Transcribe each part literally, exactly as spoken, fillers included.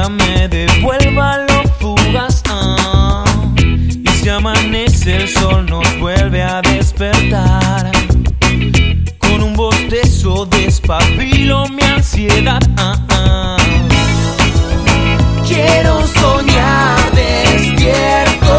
ella me devuelva lo fugaz. ah. Y si amanece el sol nos vuelve a despertar. Con un bostezo despabilo mi ansiedad. ah, ah. Quiero soñar despierto,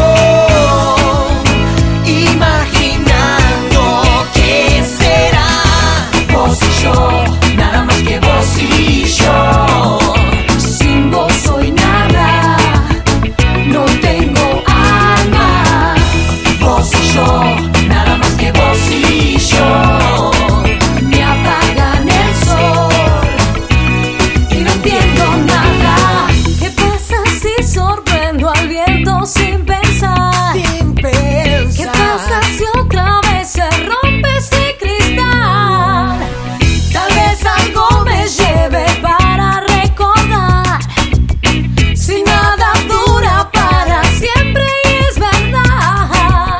imaginando qué será. Vos y yo, nada más que vos y yo. Sin vos soy nada, no tengo alma. Vos y yo, nada más que vos y yo. Me apagan el sol y no entiendo nada. ¿Qué pasa si sorprendo al viento sin pensar? Sin pensar. ¿Qué pasa si otra vez se rompe ese cristal? Tal vez algo me lleve para recordar. Si nada dura para siempre y es verdad.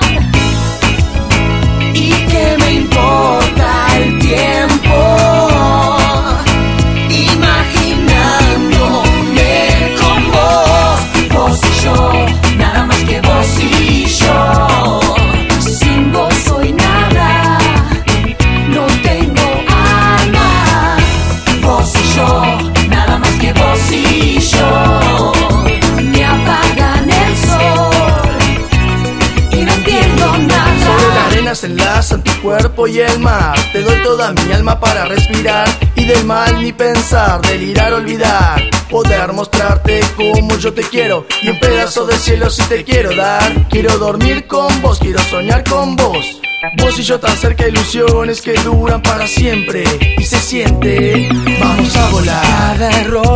¿Y qué me importa el tiempo? Imaginándome con vos. Vos y yo, nada más que vos y yo. Sin vos soy nada, no tengo alma. Vos y yo, nada más que vos y yo. Me apagan el sol y no entiendo nada. Sobre la arena se enlazan tu cuerpo y el mar. Te doy toda mi alma para respirar. Y del mal ni pensar, delirar, olvidar. Poder mostrarte como yo te quiero. Y un pedazo de cielo si te quiero dar. Quiero dormir con vos, quiero soñar con vos. Vos y yo tan cerca, ilusiones que duran para siempre. Y se siente, vamos a volar. Cada error